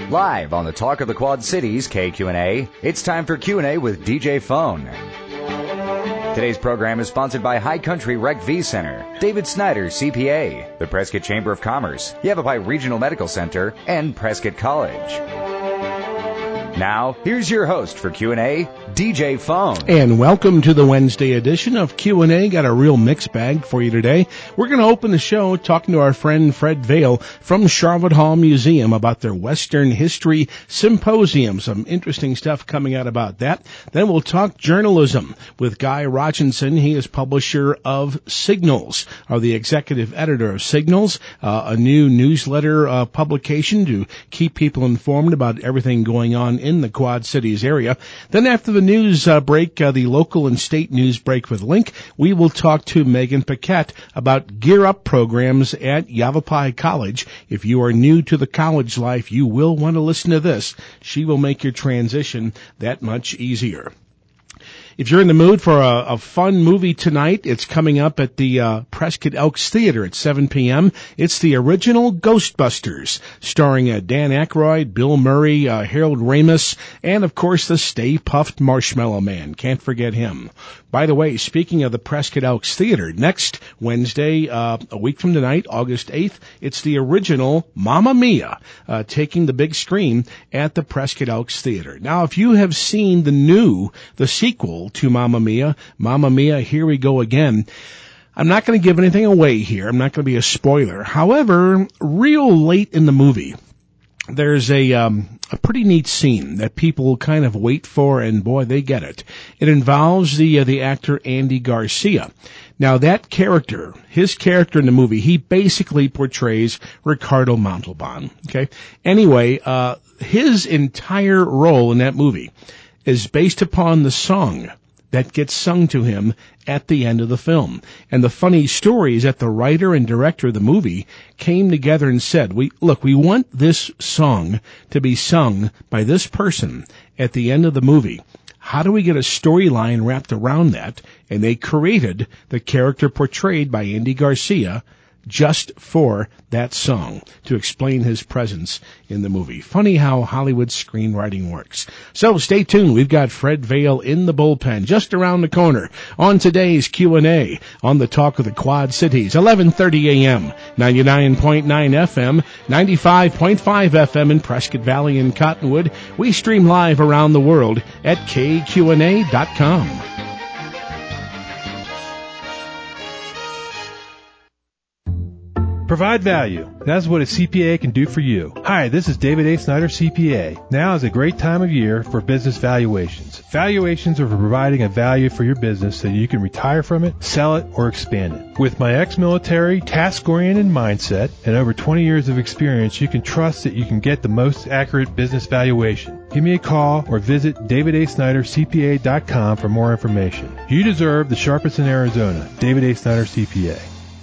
Live on the Talk of the Quad Cities, KQNA, it's time for Q&A with DJ Phone. Today's program is sponsored by High Country Rec V Center, David Snyder, CPA, the Prescott Chamber of Commerce, Yavapai Regional Medical Center, and Prescott College. Now, here's your host for Q&A, DJ Phone. And welcome to the Wednesday edition of Q&A. Got a real mixed bag for you today. We're going to open the show talking to our friend Fred Vail from Charlotte Hall Museum about their Western History Symposium. Some interesting stuff coming out about that. Then we'll talk journalism with Guy Rodgensen. He is publisher of Signals, or the executive editor of Signals, a new newsletter publication to keep people informed about everything going on in the Quad Cities area. Then after the news break, the local and state news break with Link, we will talk to Megan Paquette about Gear Up programs at Yavapai College. If you are new to the college life, you will want to listen to this. She will make your transition that much easier. If you're in the mood for a fun movie tonight, it's coming up at the Prescott Elks Theater at 7 p.m. It's the original Ghostbusters, starring Dan Aykroyd, Bill Murray, Harold Ramis, and, of course, the Stay Puft Marshmallow Man. Can't forget him. By the way, speaking of the Prescott Elks Theater, next Wednesday, a week from tonight, August 8th, it's the original Mamma Mia, taking the big screen at the Prescott Elks Theater. Now, if you have seen the sequel to Mamma Mia, Here We Go Again, I'm not going to give anything away here. I'm not going to be a spoiler. However, real late in the movie, there's a pretty neat scene that people kind of wait for, and boy, they get it. It involves the actor Andy Garcia. Now, that character, his character in the movie, he basically portrays Ricardo Montalban. Okay. Anyway, his entire role in that movie is based upon the song that gets sung to him at the end of the film. And the funny story is that the writer and director of the movie came together and said, we want this song to be sung by this person at the end of the movie. How do we get a storyline wrapped around that? And they created the character portrayed by Andy Garcia just for that song to explain his presence in the movie. Funny how Hollywood screenwriting works. So stay tuned. We've got Fred Vail in the bullpen just around the corner on today's Q&A on the Talk of the Quad Cities, 11:30 a.m., 99.9 FM, 95.5 FM in Prescott Valley and Cottonwood. We stream live around the world at kqna.com. Provide value. That's what a CPA can do for you. Hi, this is David A. Snyder, CPA. Now is a great time of year for business valuations. Valuations are for providing a value for your business so you can retire from it, sell it, or expand it. With my ex-military, task-oriented mindset and over 20 years of experience, you can trust that you can get the most accurate business valuation. Give me a call or visit davidasnydercpa.com for more information. You deserve the sharpest in Arizona. David A. Snyder, CPA.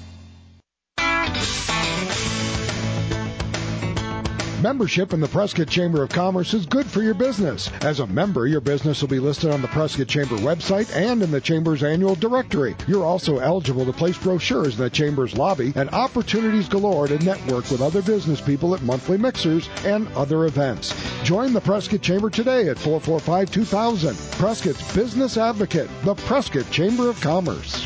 Membership in the Prescott Chamber of Commerce is good for your business. As a member, your business will be listed on the Prescott Chamber website and in the Chamber's annual directory. You're also eligible to place brochures in the Chamber's lobby and opportunities galore to network with other business people at monthly mixers and other events. Join the Prescott Chamber today at 445-2000. Prescott's Business Advocate, the Prescott Chamber of Commerce.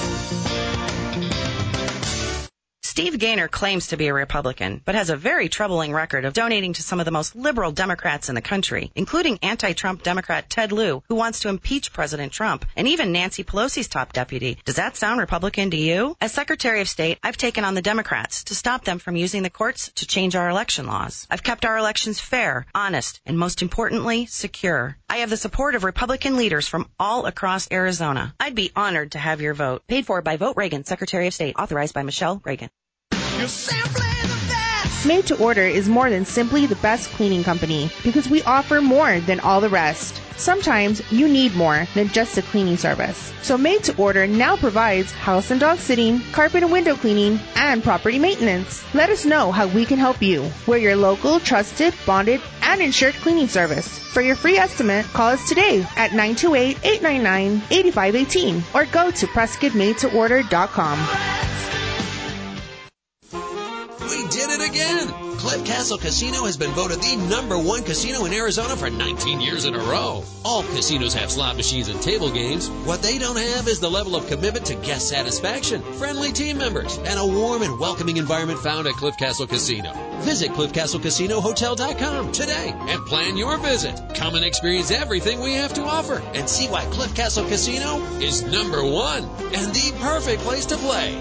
Steve Gaynor claims to be a Republican, but has a very troubling record of donating to some of the most liberal Democrats in the country, including anti-Trump Democrat Ted Lieu, who wants to impeach President Trump, and even Nancy Pelosi's top deputy. Does that sound Republican to you? As Secretary of State, I've taken on the Democrats to stop them from using the courts to change our election laws. I've kept our elections fair, honest, and most importantly, secure. I have the support of Republican leaders from all across Arizona. I'd be honored to have your vote. Paid for by Vote Reagan, Secretary of State, authorized by Michelle Reagan. Made to Order is more than simply the best cleaning company because we offer more than all the rest. Sometimes you need more than just a cleaning service. So Made to Order now provides house and dog sitting, carpet and window cleaning, and property maintenance. Let us know how we can help you. We're your local, trusted, bonded, and insured cleaning service. For your free estimate, call us today at 928-899-8518 or go to PrescottMadeToOrder.com. We did it again! Cliff Castle Casino has been voted the #1 casino in Arizona for 19 years in a row. All casinos have slot machines and table games. What they don't have is the level of commitment to guest satisfaction, friendly team members, and a warm and welcoming environment found at Cliff Castle Casino. Visit CliffCastleCasinoHotel.com today and plan your visit. Come and experience everything we have to offer and see why Cliff Castle Casino is #1 and the perfect place to play.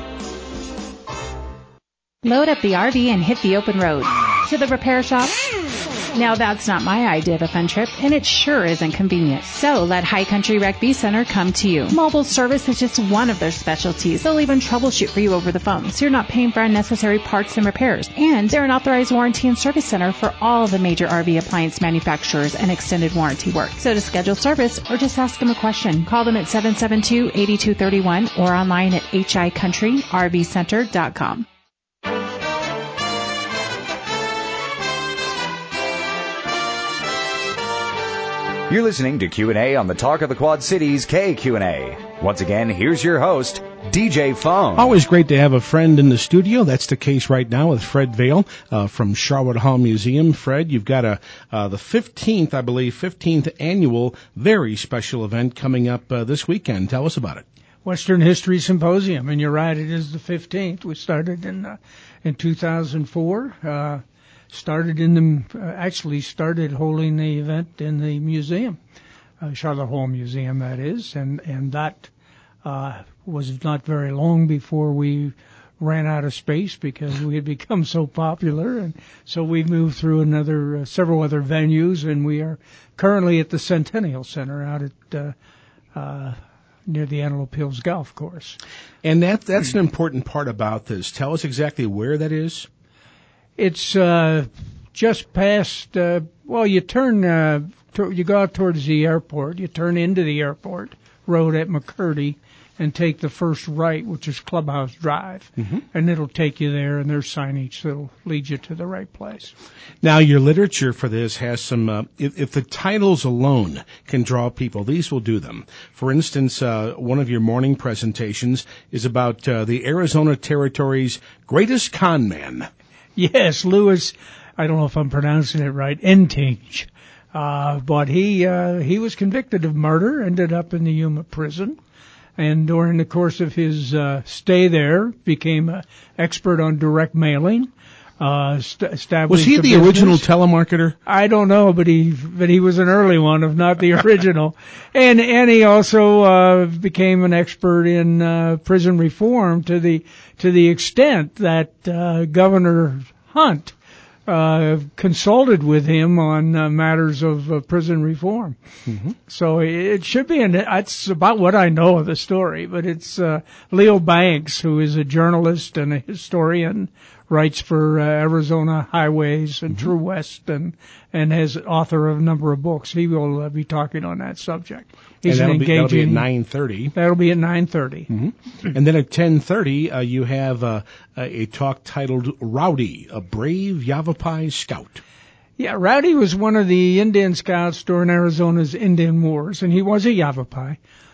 Load up the RV and hit the open road. To the repair shop? Now that's not my idea of a fun trip, and it sure isn't convenient. So let High Country Rec V Center come to you. Mobile service is just one of their specialties. They'll even troubleshoot for you over the phone, so you're not paying for unnecessary parts and repairs. And they're an authorized warranty and service center for all the major RV appliance manufacturers and extended warranty work. So to schedule service or just ask them a question, call them at 772-8231 or online at hicountryrvcenter.com. You're listening to Q&A on the Talk of the Quad Cities KQNA. Once again, here's your host, DJ Phone. Always great to have a friend in the studio. That's the case right now with Fred Vail from Charlotte Hall Museum. Fred, you've got the 15th annual very special event coming up this weekend. Tell us about it. Western History Symposium, and you're right, it is the 15th. We started in 2004. Started holding the event in the museum, Charlotte Hall Museum, that is, and that was not very long before we ran out of space because we had become so popular, and so we moved through several other venues, and we are currently at the Centennial Center out at near the Antelope Hills Golf Course. And that's an important part about this. Tell us exactly where that is. It's just past. You turn. You go out towards the airport. You turn into the airport road at McCurdy, and take the first right, which is Clubhouse Drive, and it'll take you there. And there's signage that'll lead you to the right place. Now, your literature for this has some. If the titles alone can draw people, these will do them. For instance, one of your morning presentations is about the Arizona Territory's greatest con man. Yes, Louis, I don't know if I'm pronouncing it right, Entinge. But he was convicted of murder, ended up in the Yuma prison, and during the course of his stay there, became an expert on direct mailing. Established was he the original telemarketer? I don't know, but he was an early one, if not the original. And he also became an expert in prison reform to the extent that Governor Hunt consulted with him on matters of prison reform. So it should be, that's about what I know of the story, but it's Leo Banks, who is a journalist and a historian, writes for Arizona Highways and True West, and is author of a number of books. He will be talking on that subject. He's that'll be at 9:30. That'll be at 9:30. And then at 10:30, you have a talk titled "Rowdy, a Brave Yavapai Scout." Yeah, Rowdy was one of the Indian scouts during Arizona's Indian Wars, and he was a Yavapai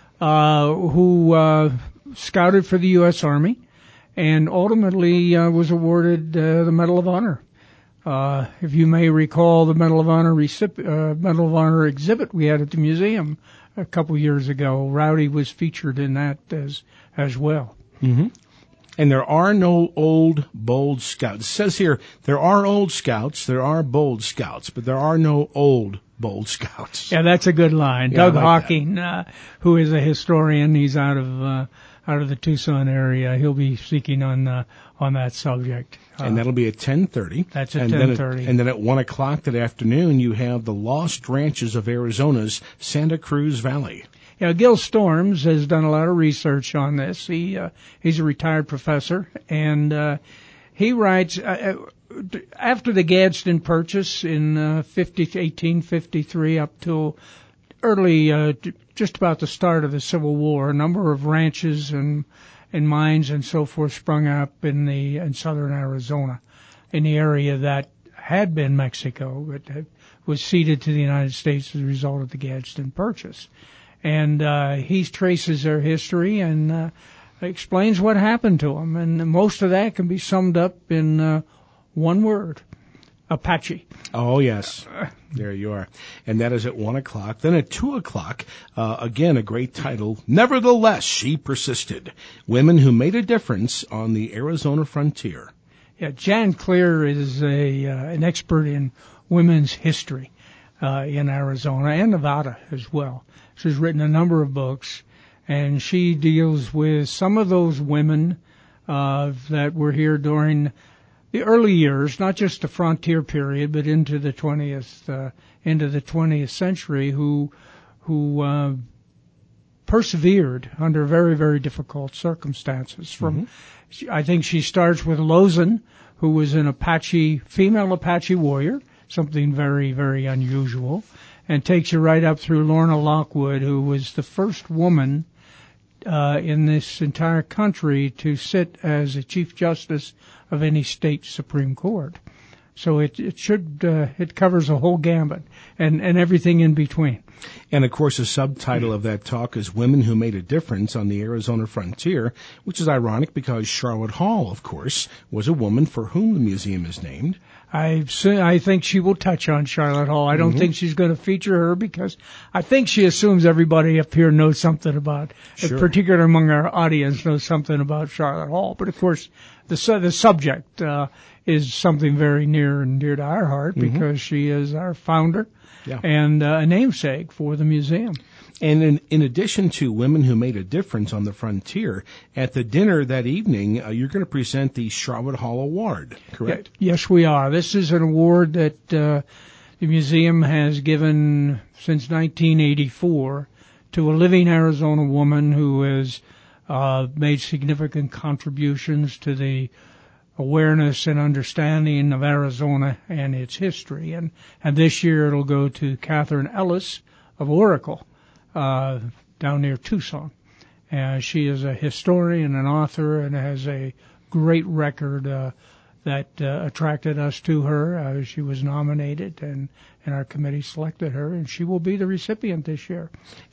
who scouted for the U.S. Army, and ultimately was awarded the Medal of Honor. If you may recall, the Medal of Honor exhibit we had at the museum a couple years ago, Rowdy was featured in that as well. And there are no old, bold scouts. It says here, there are old scouts, there are bold scouts, but there are no old, bold scouts. Yeah, that's a good line. Yeah, Doug Hawking, who is a historian, he's out of the Tucson area. He'll be speaking on that subject. And that'll be at 10:30. That's at 10:30. And then at 1 o'clock that afternoon, you have the Lost Ranches of Arizona's Santa Cruz Valley. Yeah, Gil Storms has done a lot of research on this. He's a retired professor, and he writes after the Gadsden Purchase in 1853 up till early, just about the start of the Civil War, a number of ranches and mines and so forth sprung up in southern Arizona, in the area that had been Mexico, but was ceded to the United States as a result of the Gadsden Purchase. And he traces their history and explains what happened to them. And most of that can be summed up in one word: Apache. Oh, yes. There you are. And that is at 1 o'clock. Then at 2 o'clock, again, a great title. Nevertheless, she persisted. Women who made a difference on the Arizona frontier. Yeah, Jan Clear is an expert in women's history in Arizona and Nevada as well. She's written a number of books, and she deals with some of those women that were here during the early years, not just the frontier period, but into the 20th century, who persevered under very, very difficult circumstances. I think she starts with Lozin, who was an female Apache warrior, something very, very unusual, and takes you right up through Lorna Lockwood, who was the first woman in this entire country to sit as a Chief Justice of any state Supreme Court. So it covers a whole gambit and everything in between. And of course, the subtitle of that talk is Women Who Made a Difference on the Arizona Frontier, which is ironic because Charlotte Hall, of course, was a woman for whom the museum is named. I think she will touch on Charlotte Hall. I don't think she's going to feature her because I think she assumes everybody up here knows something about, in particular among our audience, knows something about Charlotte Hall. But of course, the subject is something very near and dear to our heart because she is our founder and a namesake for the museum. And in addition to Women Who Made a Difference on the Frontier, at the dinner that evening, you're going to present the Charlotte Hall Award, correct? Yes, we are. This is an award that the museum has given since 1984 to a living Arizona woman who has made significant contributions to the awareness and understanding of Arizona and its history. And this year it'll go to Catherine Ellis of Oracle, down near Tucson. She is a historian, an author, and has a great record that attracted us to her. She was nominated, and our committee selected her, and she will be the recipient this year.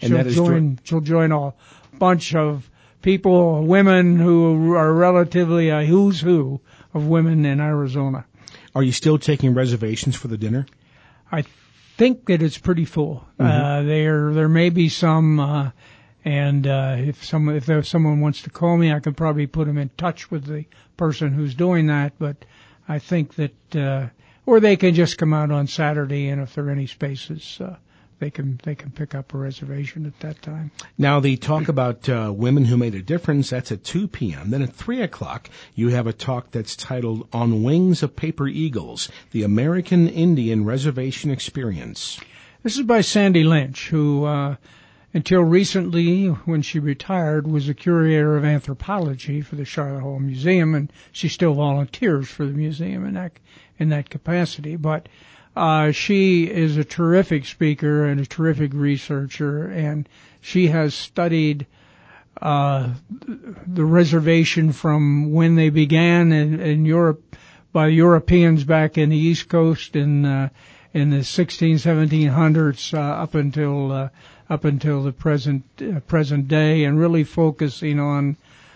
She'll join a bunch of people, women who are relatively a who's who of women in Arizona. Are you still taking reservations for the dinner? I think that it's pretty full. There may be some, and if someone wants to call me, I could probably put them in touch with the person who's doing that. But I think that, or they can just come out on Saturday, and if there are any spaces, they can pick up a reservation at that time. Now, the talk about Women Who Made a Difference, that's at 2 p.m. Then at 3 o'clock, you have a talk that's titled On Wings of Paper Eagles, the American Indian Reservation Experience. This is by Sandy Lynch, who, until recently, when she retired, was a curator of anthropology for the Charlotte Hall Museum, and she still volunteers for the museum in that capacity. But she is a terrific speaker and a terrific researcher, and she has studied the reservation from when they began in Europe by Europeans back in the East Coast in the 1700s up until the present day, and really focusing on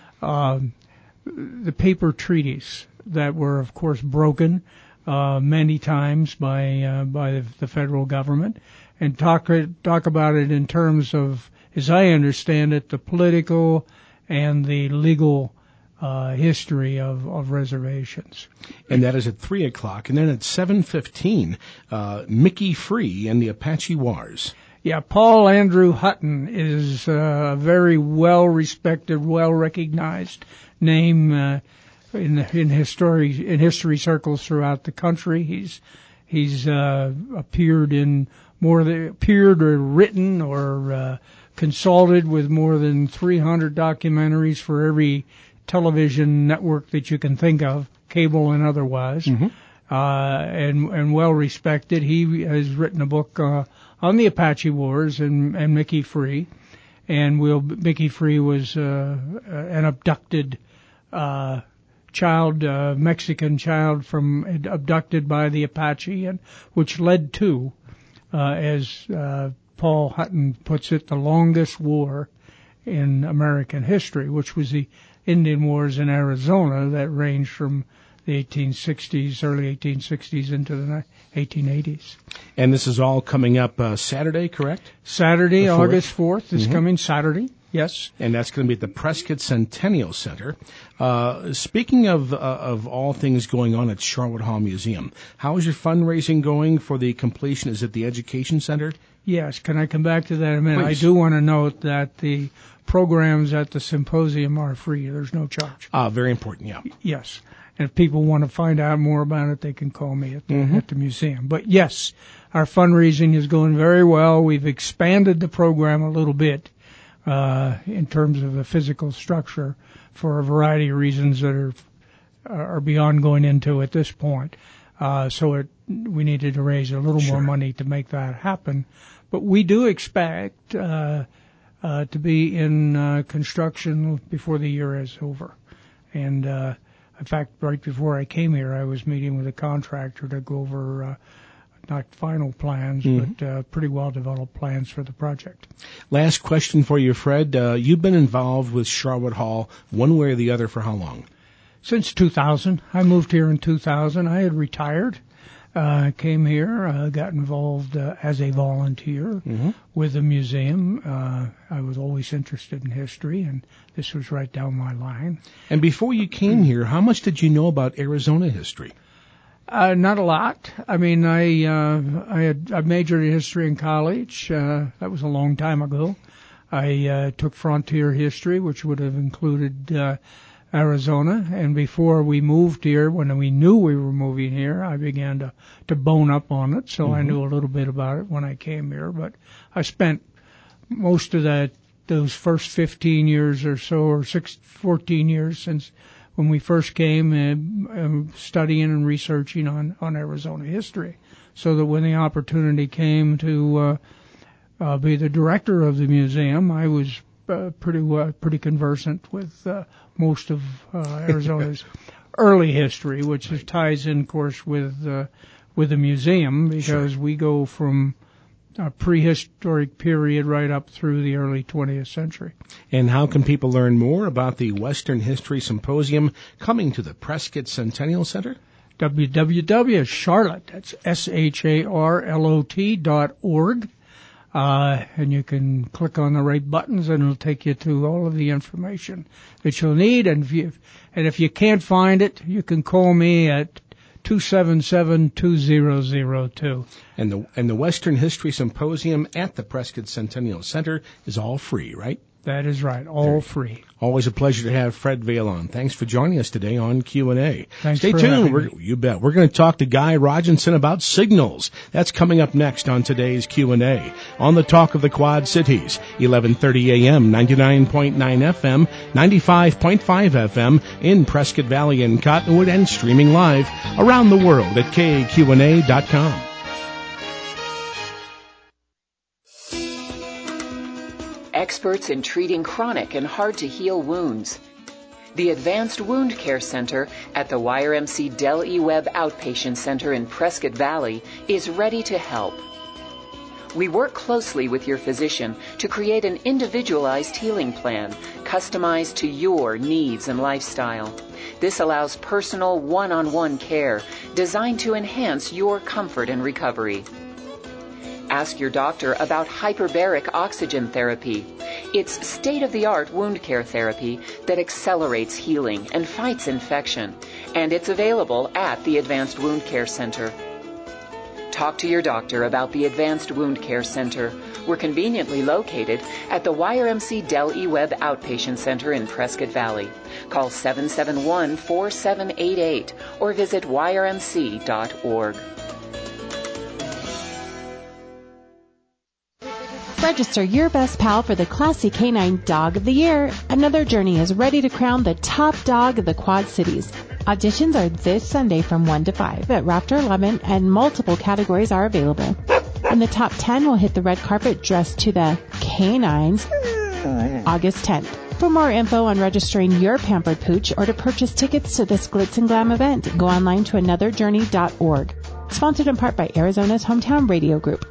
the paper treaties that were, of course, broken many times by the federal government, and talk about it in terms of, as I understand it, the political and the legal history of reservations. And that is at 3 o'clock. And then at 7:15, Mickey Free and the Apache Wars. Yeah, Paul Andrew Hutton is a very well-respected, well-recognized name in history circles throughout the country. He's appeared or written or consulted with more than 300 documentaries for every television network that you can think of, cable and otherwise, and well respected. He has written a book on the Apache Wars and Mickey Free, and Mickey Free was an abducted child, Mexican child abducted by the Apache, and which led to, as Paul Hutton puts it, the longest war in American history, which was the Indian Wars in Arizona that ranged from the 1860s, early 1860s into the 1880s. And this is all coming up Saturday, correct? Saturday, The 4th. August 4th is coming Saturday. Yes. And that's going to be at the Prescott Centennial Center. Speaking of all things going on at Charlotte Hall Museum, how is your fundraising going for the completion? Is it the Education Center? Yes. Can I come back to that in a minute? Please. I do want to note that the programs at the symposium are free. There's no charge. Very important, yeah. Yes. And if people want to find out more about it, they can call me at the museum. But yes, our fundraising is going very well. We've expanded the program a little bit in terms of the physical structure for a variety of reasons that are beyond going into at this point. We needed to raise a little more money to make that happen. But we do expect to be in construction before the year is over. And in fact, right before I came here, I was meeting with a contractor to go over not final plans, but pretty well-developed plans for the project. Last question for you, Fred. You've been involved with Charlotte Hall one way or the other for how long? Since 2000. I moved here in 2000. I had retired, came here, got involved as a volunteer with the museum. I was always interested in history, and this was right down my line. And before you came here, how much did you know about Arizona history? Not a lot. I mean, I majored in history in college. That was a long time ago. I took frontier history, which would have included Arizona. And before we moved here, when we knew we were moving here, I began to bone up on it. So I knew a little bit about it when I came here. But I spent most of those first 15 years or so, or 14 years since when we first came, studying and researching on Arizona history, so that when the opportunity came to be the director of the museum, I was pretty conversant with most of Arizona's early history, which ties in, of course, with the museum, because we go from a prehistoric period right up through the early 20th century. And how can people learn more about the Western History Symposium coming to the Prescott Centennial Center? www.charlotte, that's SHARLOT.org. And you can click on the right buttons and it'll take you to all of the information that you'll need. And if you can't find it, you can call me at 277-2002. And the Western History Symposium at the Prescott Centennial Center is all free, right? That is right, all free. Always a pleasure to have Fred Vail on. Thanks for joining us today on Q&A. Thanks Stay for tuned. having me. You bet. We're going to talk to Guy Rodgensen about signals. That's coming up next on today's Q&A on the Talk of the Quad Cities, 11:30 a.m., 99.9 FM, 95.5 FM in Prescott Valley and Cottonwood, and streaming live around the world at KQNA.com. Experts in treating chronic and hard-to-heal wounds. The Advanced Wound Care Center at the YRMC Del E. Webb Outpatient Center in Prescott Valley is ready to help. We work closely with your physician to create an individualized healing plan customized to your needs and lifestyle. This allows personal one-on-one care designed to enhance your comfort and recovery. Ask your doctor about hyperbaric oxygen therapy. It's state-of-the-art wound care therapy that accelerates healing and fights infection, and it's available at the Advanced Wound Care Center. Talk to your doctor about the Advanced Wound Care Center. We're conveniently located at the YRMC Del E. Webb Outpatient Center in Prescott Valley. Call 771-4788 or visit yrmc.org. Register your best pal for the Classy Canine Dog of the Year. Another Journey is ready to crown the top dog of the Quad Cities. Auditions are this Sunday from 1 to 5 at Raptor 11, and multiple categories are available. And the top 10 will hit the red carpet dressed to the canines August 10th. For more info on registering your pampered pooch or to purchase tickets to this Glitz and Glam event, go online to anotherjourney.org. Sponsored in part by Arizona's Hometown Radio Group.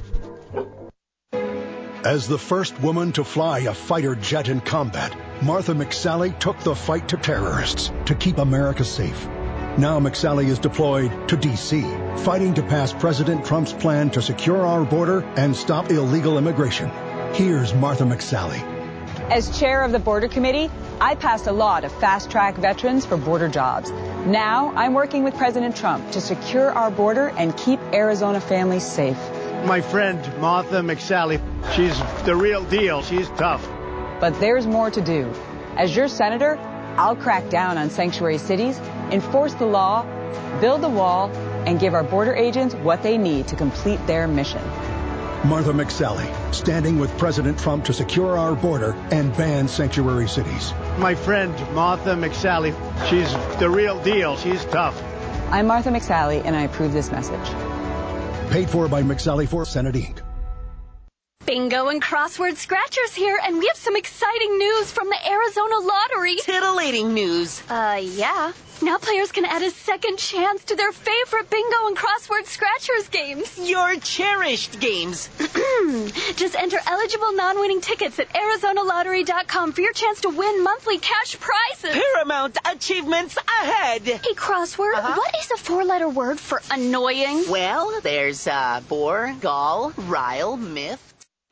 As the first woman to fly a fighter jet in combat, Martha McSally took the fight to terrorists to keep America safe. Now McSally is deployed to D.C., fighting to pass President Trump's plan to secure our border and stop illegal immigration. Here's Martha McSally. As chair of the Border Committee, I passed a law to fast-track veterans for border jobs. Now I'm working with President Trump to secure our border and keep Arizona families safe. My friend Martha McSally, she's the real deal. She's tough. But there's more to do. As your senator, I'll crack down on sanctuary cities, enforce the law, build the wall, and give our border agents what they need to complete their mission. Martha McSally, standing with President Trump to secure our border and ban sanctuary cities. My friend Martha McSally, she's the real deal. She's tough. I'm Martha McSally, and I approve this message. Paid for by McSally for Senate Inc. Bingo and crossword scratchers here, and we have some exciting news from the Arizona Lottery. Titillating news. Yeah. Now players can add a second chance to their favorite bingo and crossword scratchers games. Your cherished games. Just enter eligible non-winning tickets at ArizonaLottery.com for your chance to win monthly cash prizes. Paramount achievements ahead. Hey, crossword, what is a four-letter word for annoying? Well, there's bore, gall, rile, myth.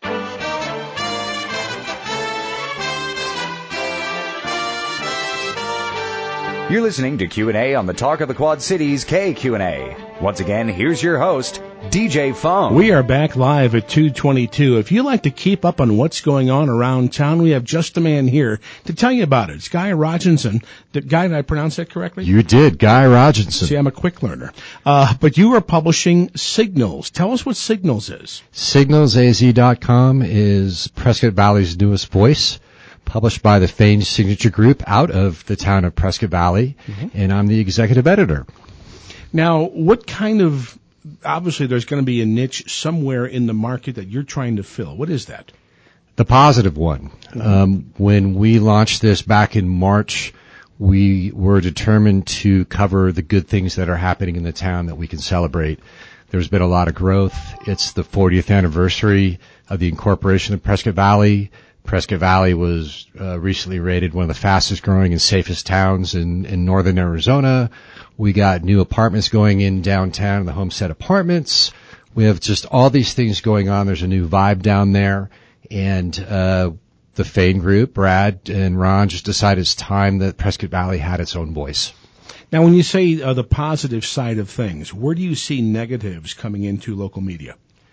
You're listening to Q&A on the Talk of the Quad Cities KQNA. Once again, here's your host, DJ Phone. We are back live at 2:22. If you like to keep up on what's going on around town, we have just the man here to tell you about it. It's Guy Rodgensen. Guy, did I pronounce that correctly? You did, Guy Rodgensen. See, I'm a quick learner. But you are publishing Signals. Tell us what Signals is. SignalsAZ.com is Prescott Valley's newest voice, published by the Fane Signature Group out of the town of Prescott Valley, and I'm the executive editor. Now, what kind of, obviously there's going to be a niche somewhere in the market that you're trying to fill. What is that? The positive one. When we launched this back in March, we were determined to cover the good things that are happening in the town that we can celebrate. There's been a lot of growth. It's the 40th anniversary of the incorporation of Prescott Valley. Prescott Valley was recently rated one of the fastest growing and safest towns in northern Arizona. We got new apartments going in downtown, the Homestead Apartments. We have just all these things going on. There's a new vibe down there. And the Fane Group, Brad and Ron, just decided it's time that Prescott Valley had its own voice. Now, when you say the positive side of things, where do you see negatives coming into local media?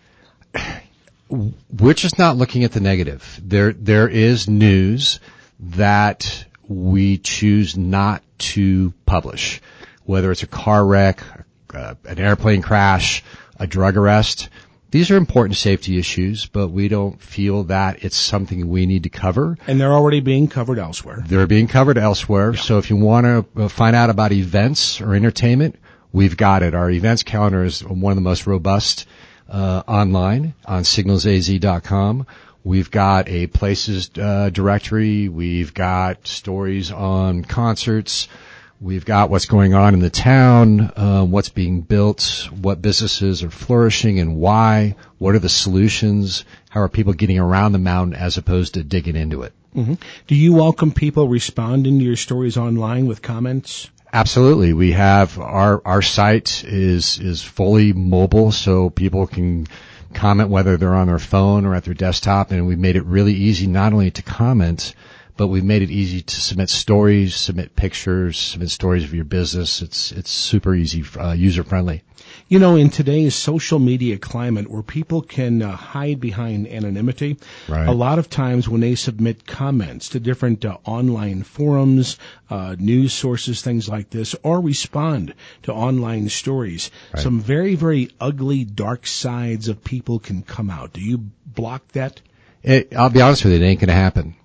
We're just not looking at the negative. There is news that we choose not to publish, whether it's a car wreck, an airplane crash, a drug arrest. These are important safety issues, but we don't feel that it's something we need to cover. And they're already being covered elsewhere. They're being covered elsewhere. Yeah. So if you want to find out about events or entertainment, we've got it. Our events calendar is one of the most robust online on signalsaz.com. We've got a places directory. We've got stories on concerts. We've got what's going on in the town, what's being built, what businesses are flourishing and why, what are the solutions, how are people getting around the mountain as opposed to digging into it. Mm-hmm. Do you welcome people responding to your stories online with comments? Absolutely. We have our site is fully mobile, so people can comment whether they're on their phone or at their desktop, and we've made it really easy not only to comment, but we've made it easy to submit stories, submit pictures, submit stories of your business. It's super easy, user friendly. You know, in today's social media climate where people can hide behind anonymity, right, a lot of times when they submit comments to different online forums, news sources, things like this, or respond to online stories, right, some very, very ugly, dark sides of people can come out. Do you block that? I'll be honest with you, it ain't going to happen.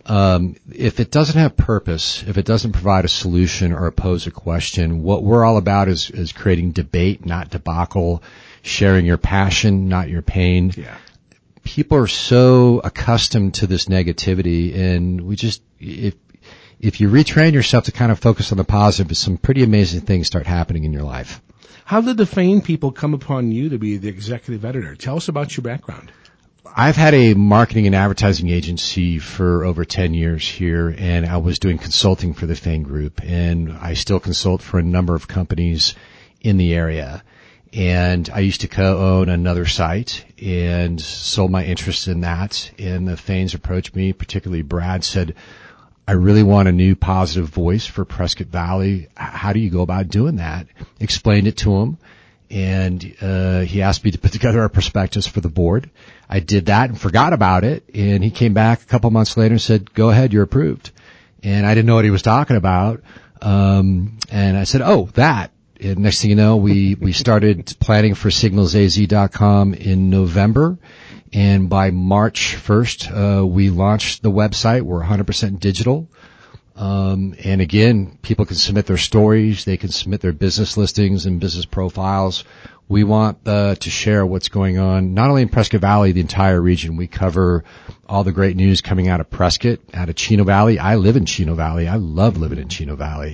If it doesn't have purpose, if it doesn't provide a solution or pose a question, what we're all about is creating debate, not debacle, sharing your passion, not your pain. Yeah. People are so accustomed to this negativity, and we just, if you retrain yourself to kind of focus on the positive, some pretty amazing things start happening in your life. How did the Fane people come upon you to be the executive editor? Tell us about your background. I've had a marketing and advertising agency for over 10 years here, and I was doing consulting for the Fane Group, and I still consult for a number of companies in the area. And I used to co-own another site and sold my interest in that. And the Fanes approached me, particularly Brad, said, I really want a new positive voice for Prescott Valley. How do you go about doing that? Explained it to him. And he asked me to put together a prospectus for the board. I did that and forgot about it. And he came back a couple months later and said, go ahead, you're approved. And I didn't know what he was talking about. And I said, oh, that. And next thing you know, we started planning for signalsaz.com in November. And by March 1st, we launched the website. We're 100% digital. And again, people can submit their stories. They can submit their business listings and business profiles. We want to share what's going on, not only in Prescott Valley, the entire region. We cover all the great news coming out of Prescott, out of Chino Valley. I live in Chino Valley. I love living in Chino Valley.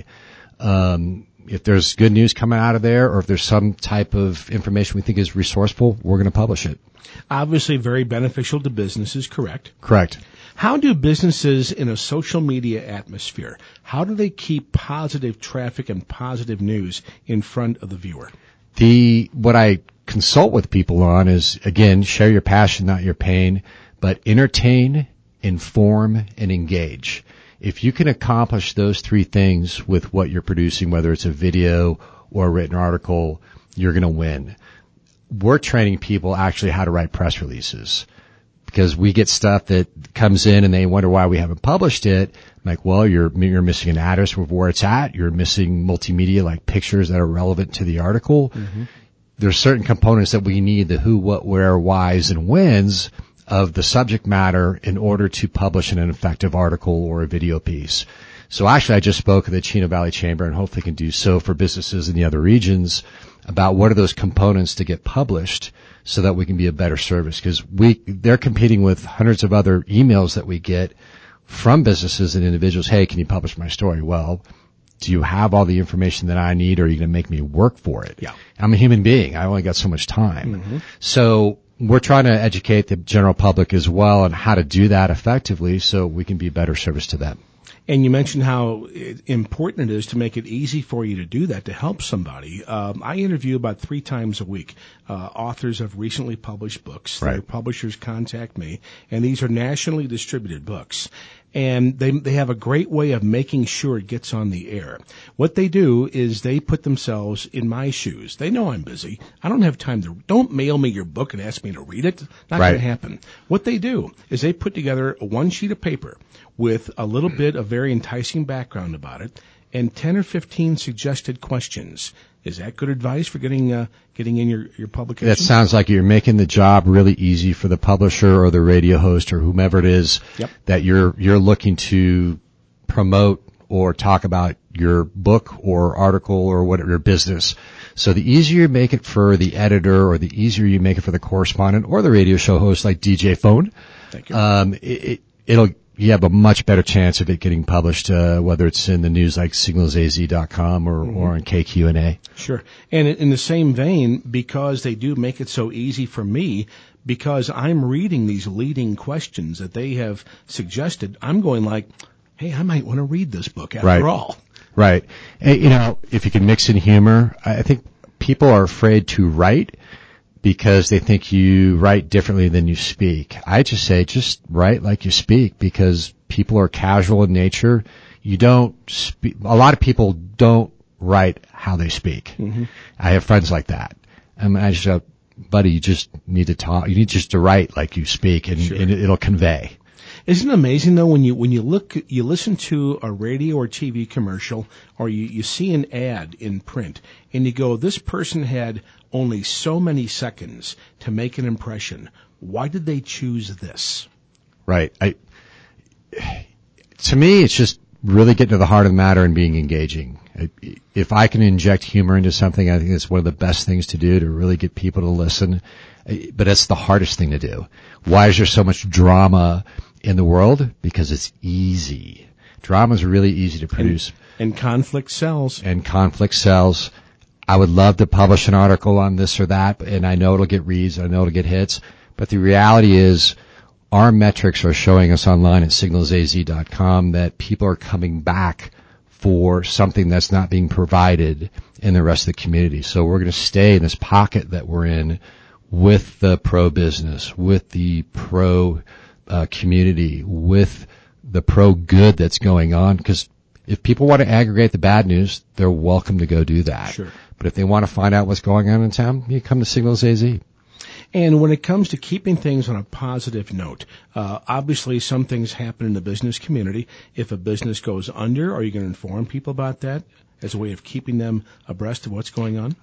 If there's good news coming out of there, or if there's some type of information we think is resourceful, we're going to publish it. Obviously very beneficial to businesses, correct? Correct. How do businesses in a social media atmosphere, how do they keep positive traffic and positive news in front of the viewer? What I consult with people on is, again, share your passion, not your pain, but entertain, inform, and engage. If you can accomplish those three things with what you're producing, whether it's a video or a written article, you're going to win. We're training people actually how to write press releases, because we get stuff that comes in and they wonder why we haven't published it. I'm like, well, you're missing an address of where it's at. You're missing multimedia, like pictures that are relevant to the article. Mm-hmm. There's certain components that we need, the who, what, where, whys, and whens of the subject matter in order to publish an effective article or a video piece. So actually, I just spoke at the Chino Valley Chamber, and hopefully can do so for businesses in the other regions, about what are those components to get published so that we can be a better service. Because they're competing with hundreds of other emails that we get from businesses and individuals. Hey, can you publish my story? Well, do you have all the information that I need, or are you going to make me work for it? Yeah. I'm a human being. I only got so much time. Mm-hmm. So we're trying to educate the general public as well on how to do that effectively so we can be a better service to them. And you mentioned how important it is to make it easy for you to do that, to help somebody. I interview about 3 times a week authors of recently published books. Right. Their publishers contact me, and these are nationally distributed books. And they have a great way of making sure it gets on the air. What they do is they put themselves in my shoes. They know I'm busy. I don't have time don't mail me your book and ask me to read it. Not going to happen. What they do is they put together one sheet of paper with a little bit of very enticing background about it and 10 or 15 suggested questions. Is that good advice for getting in your publication? That sounds like you're making the job really easy for the publisher or the radio host or whomever it is that you're looking to promote or talk about your book or article or whatever your business. So the easier you make it for the editor, or the easier you make it for the correspondent or the radio show host like DJ Phone, thank you. You have a much better chance of it getting published, whether it's in the news like signalsaz.com or on KQNA. Sure. And in the same vein, because they do make it so easy for me, because I'm reading these leading questions that they have suggested, I'm going like, hey, I might want to read this book after all. Right. And, if you can mix in humor, I think people are afraid to write because they think you write differently than you speak. I just say, just write like you speak, because people are casual in nature. You don't speak. A lot of people don't write how they speak. Mm-hmm. I have friends like that. I just go, buddy, you just need to talk. You need just to write like you speak, and it'll convey. Isn't it amazing though when you listen to a radio or TV commercial, or you see an ad in print, and you go, this person had only so many seconds to make an impression. Why did they choose this? Right. To me, it's just really getting to the heart of the matter and being engaging. If I can inject humor into something, I think it's one of the best things to do to really get people to listen. But it's the hardest thing to do. Why is there so much drama in the world? Because it's easy. Drama is really easy to produce. And conflict sells. I would love to publish an article on this or that, and I know it'll get reads, I know it'll get hits, But the reality is our metrics are showing us online at signalsaz.com that people are coming back for something that's not being provided in the rest of the community. So we're going to stay in this pocket that we're in with the pro business, with the pro community, with the pro good that's going on, because if people want to aggregate the bad news, they're welcome to go do that. Sure. But if they want to find out what's going on in town, you come to Signals AZ. And when it comes to keeping things on a positive note, obviously some things happen in the business community. If a business goes under, are you going to inform people about that as a way of keeping them abreast of what's going on?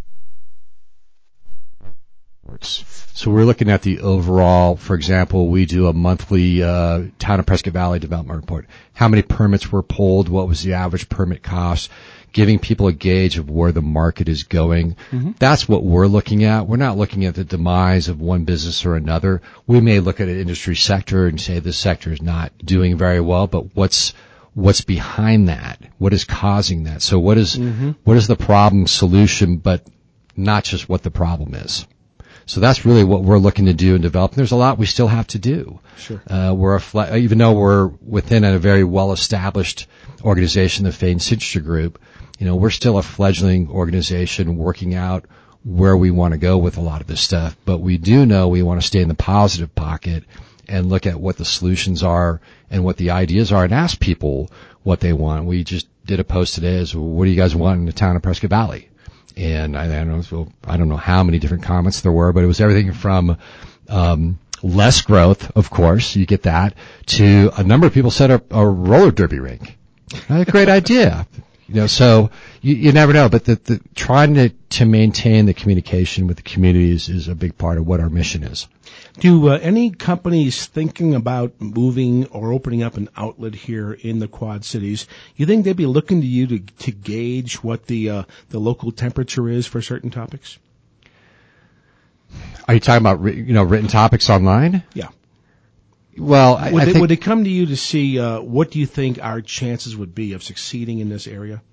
So we're looking at the overall, for example, we do a monthly Town of Prescott Valley Development Report. How many permits were pulled? What was the average permit cost? Giving people a gauge of where the market is going. Mm-hmm. That's what we're looking at. We're not looking at the demise of one business or another. We may look at an industry sector and say this sector is not doing very well, but what's behind that? What is causing that? So what is the problem solution, but not just what the problem is? So that's really what we're looking to do and develop. And there's a lot we still have to do. Sure. Even though we're within a very well-established organization, the Fain Signature Group, we're still a fledgling organization working out where we want to go with a lot of this stuff. But we do know we want to stay in the positive pocket and look at what the solutions are and what the ideas are and ask people what they want. We just did a post today as, what do you guys want in the town of Prescott Valley? And I don't know how many different comments there were, but it was everything from less growth, of course, you get that, to a number of people set up a roller derby rink. A great idea. So you never know, but the trying to maintain the communication with the communities is a big part of what our mission is. Do any companies thinking about moving or opening up an outlet here in the Quad Cities, you think they'd be looking to you to gauge what the local temperature is for certain topics? Are you talking about written topics online? Yeah. Well, would they come to you to see what do you think our chances would be of succeeding in this area?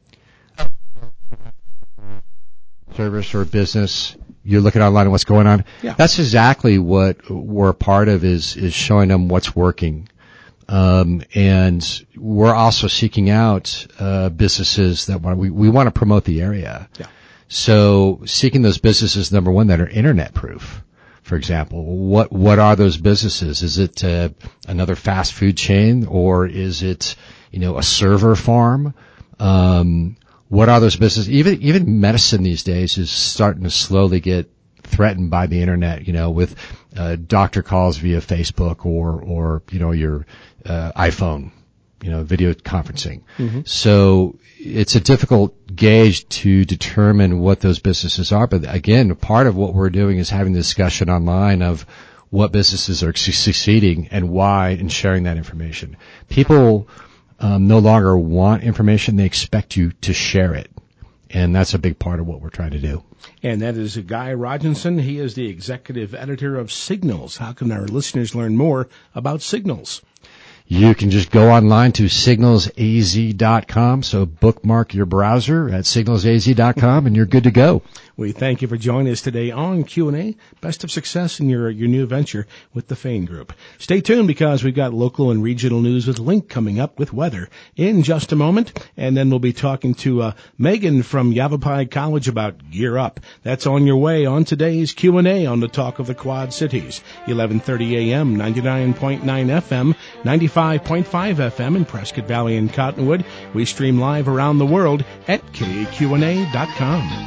Service or business, you're looking online at what's going on. Yeah. That's exactly what we're a part of is showing them what's working. And we're also seeking out businesses that we want to promote the area. Yeah. So seeking those businesses, number one, that are internet proof. For example, what are those businesses? Is it another fast food chain, or is it a server farm? What are those businesses? Even medicine these days is starting to slowly get threatened by the internet. With doctor calls via Facebook or your iPhone, video conferencing. Mm-hmm. So it's a difficult gauge to determine what those businesses are. But again, part of what we're doing is having the discussion online of what businesses are succeeding and why, and sharing that information. People no longer want information. They expect you to share it. And that's a big part of what we're trying to do. And that is Guy Rodgenson. He is the executive editor of Signals. How can our listeners learn more about Signals? You can just go online to signalsaz.com. So bookmark your browser at signalsaz.com and you're good to go. We thank you for joining us today on Q&A. Best of success in your new venture with the Fain Group. Stay tuned because we've got local and regional news with Link coming up with weather in just a moment. And then we'll be talking to Megan from Yavapai College about Gear Up. That's on your way on today's Q&A on the Talk of the Quad Cities. 11:30 a.m., 99.9 FM, 95.5 FM in Prescott Valley and Cottonwood. We stream live around the world at KQNA.com.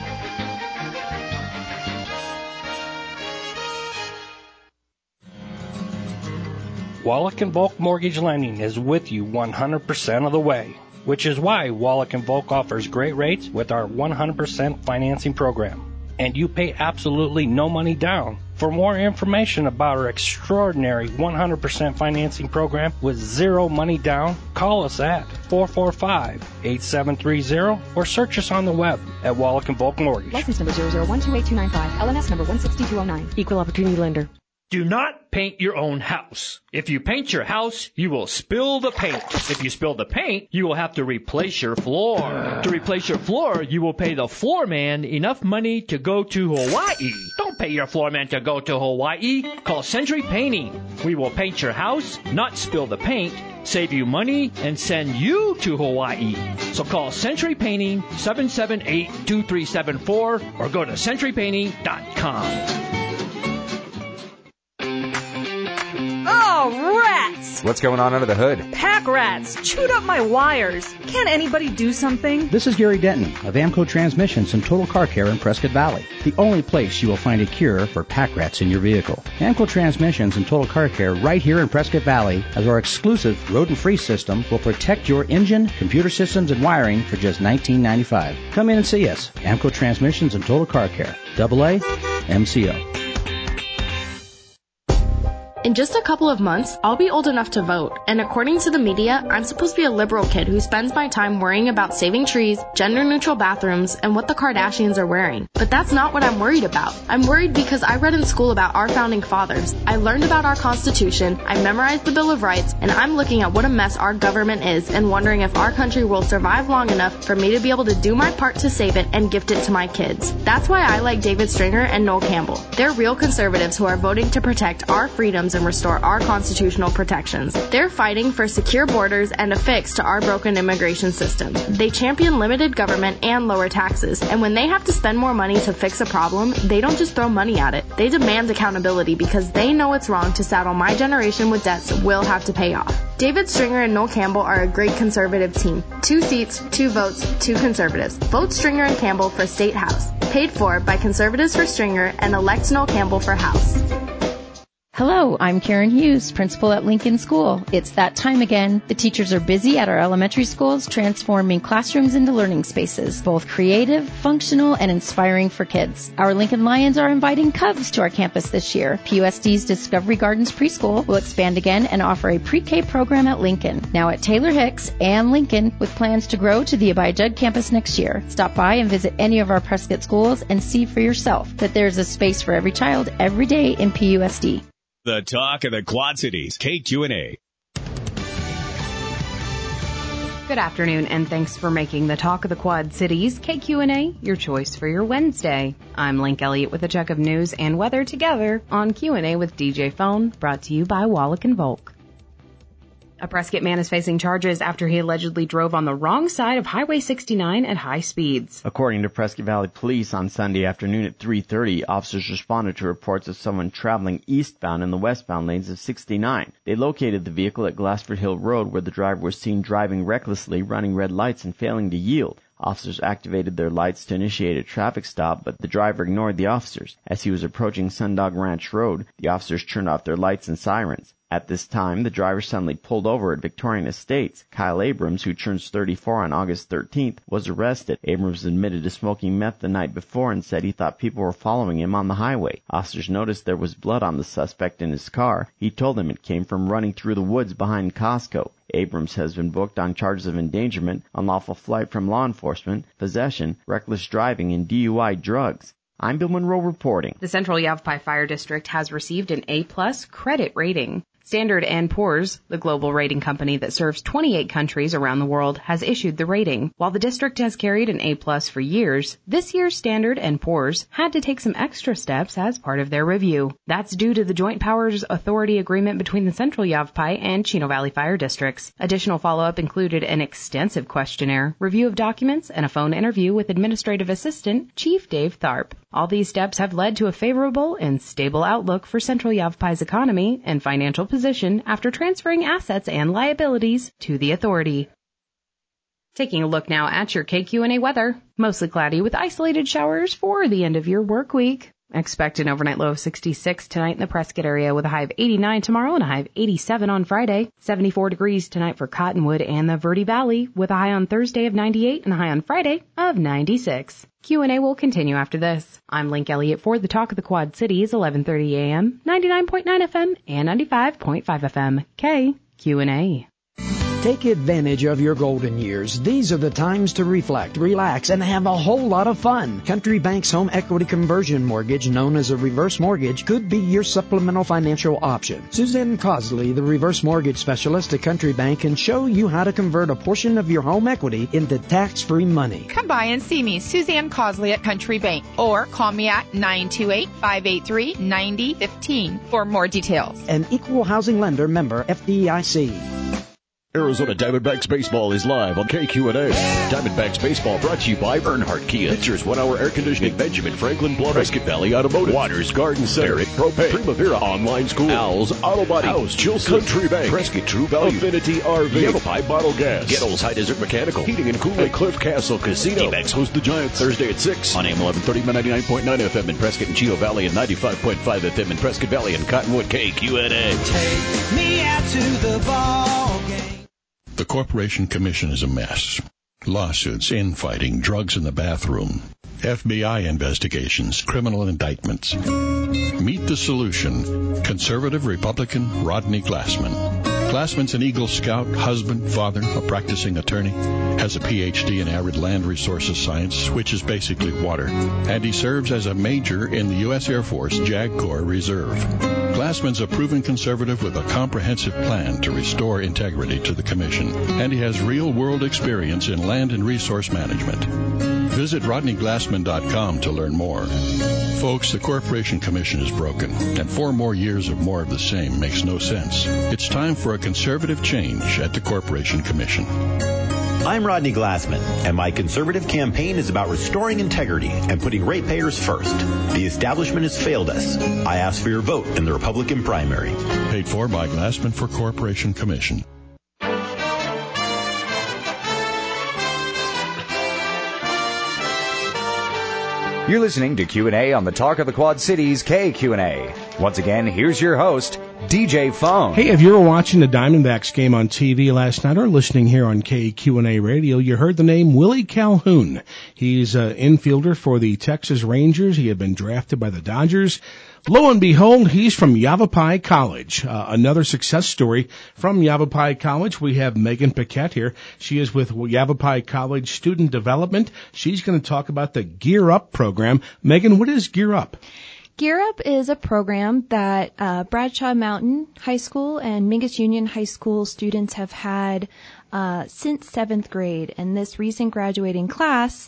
Wallach & Volk Mortgage Lending is with you 100% of the way, which is why Wallach & Volk offers great rates with our 100% financing program. And you pay absolutely no money down. For more information about our extraordinary 100% financing program with zero money down, call us at 445-8730 or search us on the web at Wallach & Volk Mortgage. License number 0012825, LNS number 16209, Equal Opportunity Lender. Do not paint your own house. If you paint your house, you will spill the paint. If you spill the paint, you will have to replace your floor. To replace your floor, you will pay the floor man enough money to go to Hawaii. Don't Don't pay your floorman to go to Hawaii. Call Century Painting. We will paint your house, not spill the paint, save you money, and send you to Hawaii. So call Century Painting 778-2374 or go to centurypainting.com. Oh, rats! What's going on under the hood? Pack rats chewed up my wires. Can't anybody do something? This is Gary Denton of Amco Transmissions and Total Car Care in Prescott Valley, the only place you will find a cure for pack rats in your vehicle. Amco Transmissions and Total Car Care right here in Prescott Valley, as our exclusive rodent-free system will protect your engine, computer systems, and wiring for just $19.95. Come in and see us. Amco Transmissions and Total Car Care. AA MCO. In just a couple of months, I'll be old enough to vote, and according to the media, I'm supposed to be a liberal kid who spends my time worrying about saving trees, gender-neutral bathrooms, and what the Kardashians are wearing. But that's not what I'm worried about. I'm worried because I read in school about our founding fathers. I learned about our Constitution, I memorized the Bill of Rights, and I'm looking at what a mess our government is and wondering if our country will survive long enough for me to be able to do my part to save it and gift it to my kids. That's why I like David Stringer and Noel Campbell. They're real conservatives who are voting to protect our freedoms and restore our constitutional protections. They're fighting for secure borders and a fix to our broken immigration system. They champion limited government and lower taxes, and when they have to spend more money to fix a problem, they don't just throw money at it. They demand accountability because they know it's wrong to saddle my generation with debts we'll have to pay off. David Stringer and Noel Campbell are a great conservative team. 2 seats, 2 votes, 2 conservatives. Vote Stringer and Campbell for State House. Paid for by Conservatives for Stringer and elect Noel Campbell for House. Hello, I'm Karen Hughes, principal at Lincoln School. It's that time again. The teachers are busy at our elementary schools transforming classrooms into learning spaces, both creative, functional, and inspiring for kids. Our Lincoln Lions are inviting Cubs to our campus this year. PUSD's Discovery Gardens Preschool will expand again and offer a pre-K program at Lincoln, now at Taylor Hicks and Lincoln, with plans to grow to the Abijah campus next year. Stop by and visit any of our Prescott schools and see for yourself that there's a space for every child every day in PUSD. The talk of the Quad Cities, KQNA. Good afternoon, and thanks for making the talk of the Quad Cities, KQNA, your choice for your Wednesday. I'm Link Elliott with a check of news and weather together on Q&A with DJ Phone, brought to you by Wallach & Volk. A Prescott man is facing charges after he allegedly drove on the wrong side of Highway 69 at high speeds. According to Prescott Valley Police, on Sunday afternoon at 3:30, officers responded to reports of someone traveling eastbound in the westbound lanes of 69. They located the vehicle at Glassford Hill Road, where the driver was seen driving recklessly, running red lights, and failing to yield. Officers activated their lights to initiate a traffic stop, but the driver ignored the officers. As he was approaching Sundog Ranch Road, the officers turned off their lights and sirens. At this time, the driver suddenly pulled over at Victorian Estates. Kyle Abrams, who turns 34 on August 13th, was arrested. Abrams admitted to smoking meth the night before and said he thought people were following him on the highway. Officers noticed there was blood on the suspect in his car. He told them it came from running through the woods behind Costco. Abrams has been booked on charges of endangerment, unlawful flight from law enforcement, possession, reckless driving, and DUI drugs. I'm Bill Monroe reporting. The Central Yavapai Fire District has received an A+ credit rating. Standard & Poor's, the global rating company that serves 28 countries around the world, has issued the rating. While the district has carried an A+ for years, this year's Standard & Poor's had to take some extra steps as part of their review. That's due to the Joint Powers Authority agreement between the Central Yavapai and Chino Valley Fire Districts. Additional follow-up included an extensive questionnaire, review of documents, and a phone interview with Administrative Assistant Chief Dave Tharp. All these steps have led to a favorable and stable outlook for Central Yavapai's economy and financial position after transferring assets and liabilities to the authority. Taking a look now at your KQNA weather. Mostly cloudy with isolated showers for the end of your work week. Expect an overnight low of 66 tonight in the Prescott area with a high of 89 tomorrow and a high of 87 on Friday. 74 degrees tonight for Cottonwood and the Verde Valley with a high on Thursday of 98 and a high on Friday of 96. Q&A will continue after this. I'm Link Elliott for the Talk of the Quad Cities, 1130 AM, 99.9 FM, and 95.5 FM. KQNA. Take advantage of your golden years. These are the times to reflect, relax, and have a whole lot of fun. Country Bank's home equity conversion mortgage, known as a reverse mortgage, could be your supplemental financial option. Suzanne Cosley, the reverse mortgage specialist at Country Bank, can show you how to convert a portion of your home equity into tax-free money. Come by and see me, Suzanne Cosley at Country Bank, or call me at 928-583-9015 for more details. An equal housing lender, member FDIC. Arizona Diamondbacks Baseball is live on KQNA. Diamondbacks Baseball brought to you by Earnhardt Kia. Pictures 1 hour air conditioning, Benjamin Franklin Plumbing, Prescott Valley Automotive, Waters Garden Center, Barrett Propane, Primavera Online School, Owls Auto Body, House Chilson, Country Bank, Prescott True Value, Affinity RV, Yavapai Bottle Gas, Gettles High Desert Mechanical, Heating and Cooling, Cliff Castle Casino. D-Backs host the Giants Thursday at 6 on AM 1130 99.9 FM in Prescott and Chio Valley and 95.5 FM in Prescott Valley and Cottonwood. KQNA. Take me out to the ball game. The Corporation Commission is a mess. Lawsuits, infighting, drugs in the bathroom, FBI investigations, criminal indictments. Meet the solution. Conservative Republican Rodney Glassman. Glassman's an Eagle Scout, husband, father, a practicing attorney, has a PhD in arid land resources science, which is basically water, and he serves as a major in the U.S. Air Force JAG Corps Reserve. Glassman's a proven conservative with a comprehensive plan to restore integrity to the commission, and he has real-world experience in land and resource management. Visit RodneyGlassman.com to learn more. Folks, the Corporation Commission is broken, and 4 more years of more of the same makes no sense. It's time for a conservative change at the Corporation Commission. I'm Rodney Glassman, and my conservative campaign is about restoring integrity and putting ratepayers first. The establishment has failed us. I ask for your vote in the Republican primary. Paid for by Glassman for Corporation Commission. You're listening to Q&A on the Talk of the Quad Cities, KQNA. Once again, here's your host, DJ Phone. Hey, if you were watching the Diamondbacks game on TV last night or listening here on KQNA Radio, you heard the name Willie Calhoun. He's an infielder for the Texas Rangers. He had been drafted by the Dodgers. Lo and behold, he's from Yavapai College. Another success story from Yavapai College. We have Megan Paquette here. She is with Yavapai College Student Development. She's going to talk about the Gear Up program. Megan, what is Gear Up? Gear Up is a program that Bradshaw Mountain High School and Mingus Union High School students have had since 7th grade. And this recent graduating class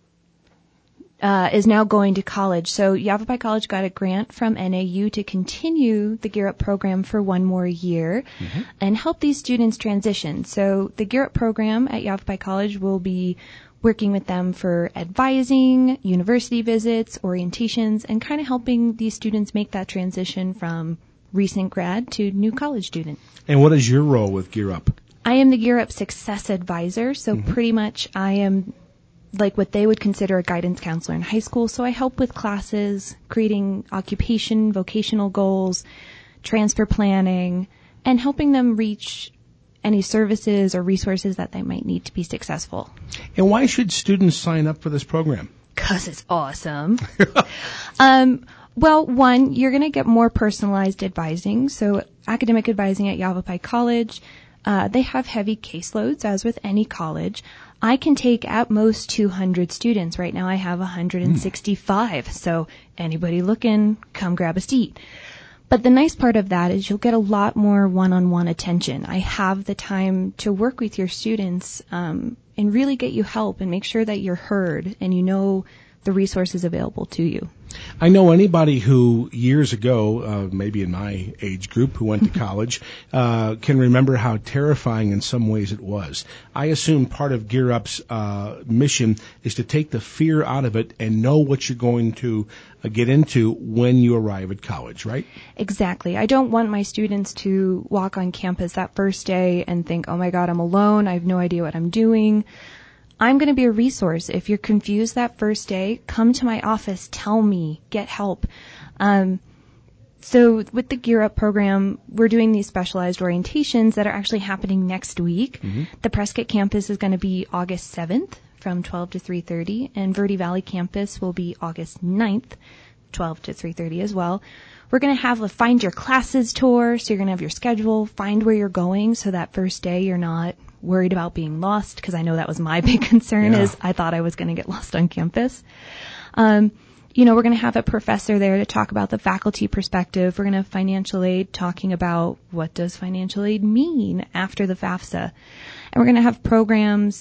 is now going to college. So Yavapai College got a grant from NAU to continue the Gear Up program for 1 more year and help these students transition. So the Gear Up program at Yavapai College will be working with them for advising, university visits, orientations, and kind of helping these students make that transition from recent grad to new college student. And what is your role with Gear Up? I am the Gear Up Success Advisor, so pretty much I am like what they would consider a guidance counselor in high school. So I help with classes, creating occupation, vocational goals, transfer planning, and helping them reach any services or resources that they might need to be successful. And why should students sign up for this program? 'Cause it's awesome. Well, one, you're going to get more personalized advising. So academic advising at Yavapai College, they have heavy caseloads, as with any college. I can take at most 200 students. Right now I have 165. So anybody looking, come grab a seat. But the nice part of that is you'll get a lot more one-on-one attention. I have the time to work with your students and really get you help and make sure that you're heard and you know the resources available to you. I know anybody who years ago, maybe in my age group, who went to college, can remember how terrifying in some ways it was. I assume part of Gear Up's mission is to take the fear out of it and know what you're going to get into when you arrive at college, right? Exactly. I don't want my students to walk on campus that first day and think, oh my God, I'm alone. I have no idea what I'm doing. I'm going to be a resource. If you're confused that first day, come to my office, tell me, get help. So with the Gear Up program, we're doing these specialized orientations that are actually happening next week. The Prescott campus is going to be August 7th from 12 to 3:30, and Verde Valley campus will be August 9th 12 to 3:30 as well. We're going to have a Find Your Classes tour, so you're going to have your schedule, find where you're going, so that first day you're not worried about being lost, because I know that was my big concern, is I thought I was going to get lost on campus. We're going to have a professor there to talk about the faculty perspective. We're going to have financial aid talking about what does financial aid mean after the FAFSA. And we're going to have programs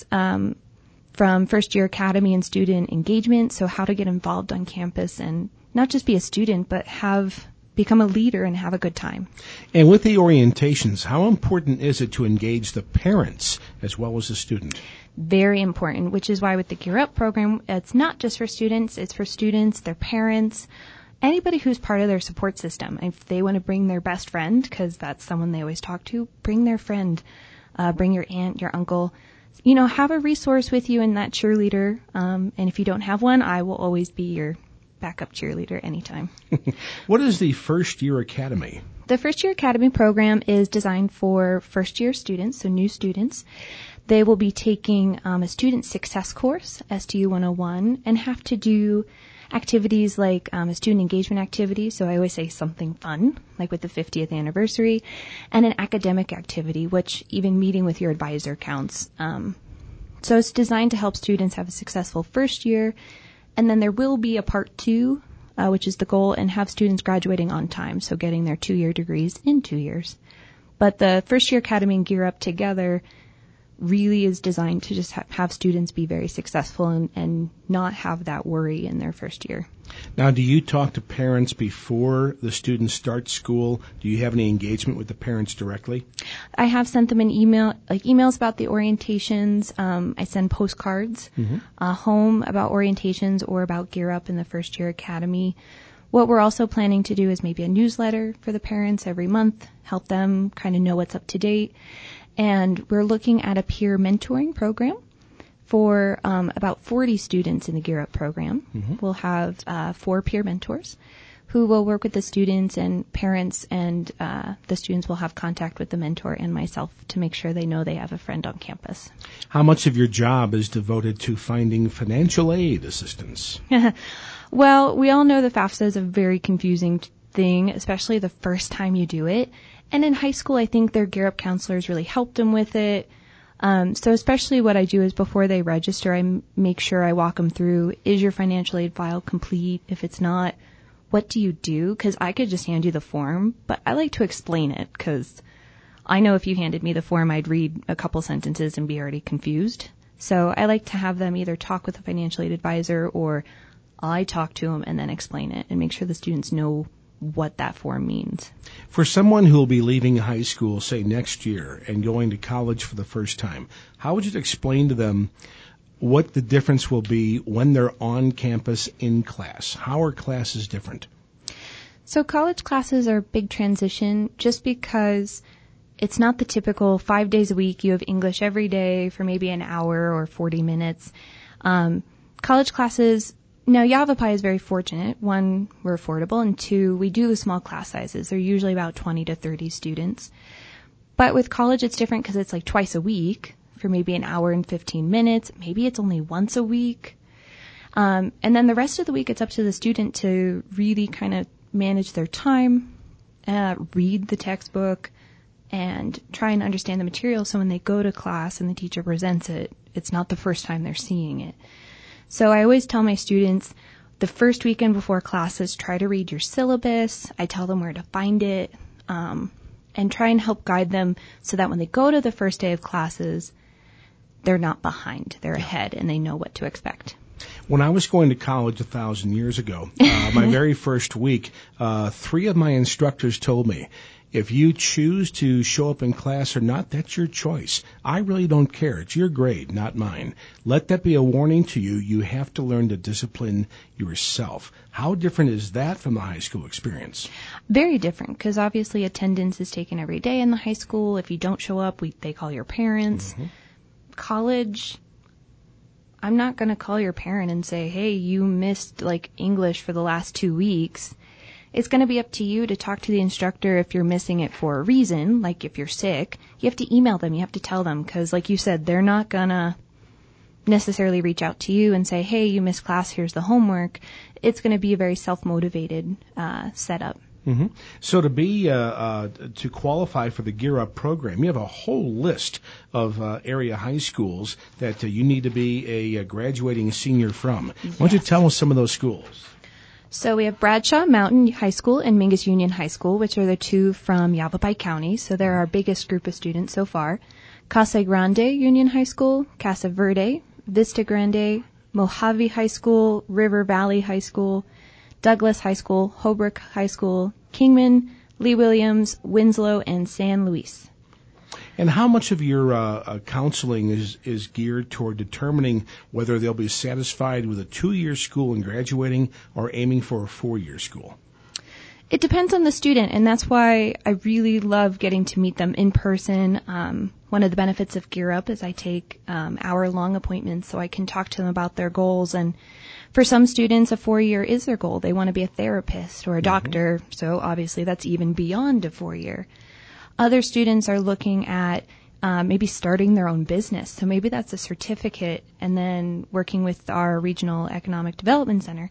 from First Year Academy and student engagement, so how to get involved on campus and not just be a student, but become a leader and have a good time. And with the orientations, how important is it to engage the parents as well as the student? Very important, which is why with the Gear Up program, it's not just for students, it's for students, their parents, anybody who's part of their support system. If they want to bring their best friend, because that's someone they always talk to, bring their friend, bring your aunt, your uncle. Have a resource with you in that cheerleader. And if you don't have one, I will always be your backup cheerleader anytime. What is the First Year Academy? The First Year Academy program is designed for first-year students, so new students. They will be taking a student success course, STU 101, and have to do activities like a student engagement activity, so I always say something fun, like with the 50th anniversary, and an academic activity, which even meeting with your advisor counts. So it's designed to help students have a successful first year, and then there will be a part 2, which is the goal, and have students graduating on time, so getting their 2-year degrees in 2 years. But the First Year Academy and Gear Up together really is designed to just have students be very successful and not have that worry in their first year. Now, do you talk to parents before the students start school? Do you have any engagement with the parents directly? I have sent them an email, like emails about the orientations. I send postcards home about orientations or about Gear Up in the First Year Academy. What we're also planning to do is maybe a newsletter for the parents every month, help them kind of know what's up to date. And we're looking at a peer mentoring program for about 40 students in the Gear Up program. We'll have 4 peer mentors who will work with the students and parents, and the students will have contact with the mentor and myself to make sure they know they have a friend on campus. How much of your job is devoted to finding financial aid assistance? Well, we all know the FAFSA is a very confusing thing, especially the first time you do it. And in high school, I think their Gear Up counselors really helped them with it. So especially what I do is before they register, I make sure I walk them through, is your financial aid file complete? If it's not, what do you do? Because I could just hand you the form, but I like to explain it, because I know if you handed me the form, I'd read a couple sentences and be already confused. So I like to have them either talk with a financial aid advisor, or I talk to them and then explain it and make sure the students know what that form means. For someone who will be leaving high school, say next year, and going to college for the first time, how would you explain to them what the difference will be when they're on campus in class? How are classes different? So college classes are a big transition just because it's not the typical 5 days a week. You have English every day for maybe an hour or 40 minutes. College classes, now Yavapai is very fortunate. 1, we're affordable, and 2, we do the small class sizes. They're usually about 20 to 30 students. But with college, it's different because it's like twice a week for maybe an hour and 15 minutes. Maybe it's only once a week. And then the rest of the week, it's up to the student to really kind of manage their time, read the textbook, and try and understand the material, so when they go to class and the teacher presents it, it's not the first time they're seeing it. So I always tell my students, the first weekend before classes, try to read your syllabus. I tell them where to find it, and try and help guide them so that when they go to the first day of classes, they're not behind. They're ahead, and they know what to expect. When I was going to college 1,000 years ago, my very first week, 3 of my instructors told me, if you choose to show up in class or not, that's your choice. I really don't care. It's your grade, not mine. Let that be a warning to you. You have to learn to discipline yourself. How different is that from the high school experience? Very different, because obviously attendance is taken every day in the high school. If you don't show up, they call your parents. College, I'm not going to call your parent and say, hey, you missed English for the last 2 weeks. It's going to be up to you to talk to the instructor if you're missing it for a reason, like if you're sick. You have to email them. You have to tell them, because like you said, they're not going to necessarily reach out to you and say, hey, you missed class, here's the homework. It's going to be a very self-motivated setup. Mm-hmm. So to qualify for the Gear Up program, you have a whole list of area high schools that you need to be a graduating senior from. Yes. Why don't you tell us some of those schools? So we have Bradshaw Mountain High School and Mingus Union High School, which are the two from Yavapai County. So they're our biggest group of students so far. Casa Grande Union High School, Casa Verde, Vista Grande, Mojave High School, River Valley High School, Douglas High School, Holbrook High School, Kingman, Lee Williams, Winslow, and San Luis. And how much of your counseling is geared toward determining whether they'll be satisfied with a 2-year school and graduating or aiming for a 4-year school? It depends on the student, and that's why I really love getting to meet them in person. One of the benefits of Gear Up is I take hour-long appointments so I can talk to them about their goals. And for some students, a 4-year is their goal. They want to be a therapist or a doctor, so obviously that's even beyond a 4-year. Other students are looking at maybe starting their own business, so maybe that's a certificate, and then working with our Regional Economic Development Center